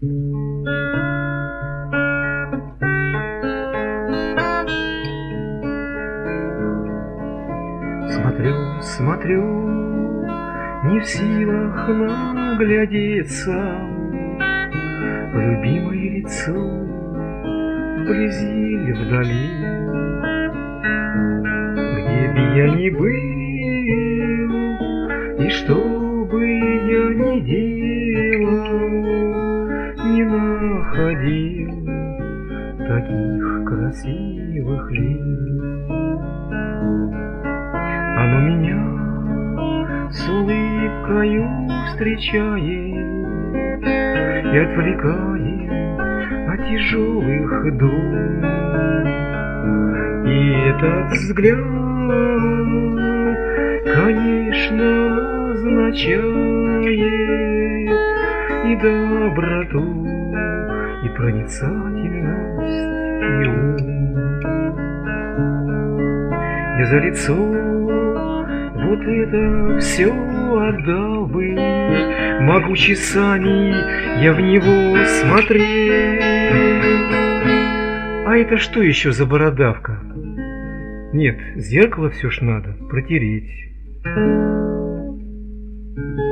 Смотрю, смотрю, не в силах наглядеться в любимое лицо, вблизи или вдали. Где бы я ни был, и что бы я ни делал, не находил таких красивых лиц. Оно меня с улыбкою встречает и отвлекает от тяжелых дум. И этот взгляд, конечно, означает и доброту, и проницательность, и ум. Я за лицо вот это все отдал бы, могу часами я в него смотреть. А это что еще за бородавка? Нет, зеркало все ж надо протереть.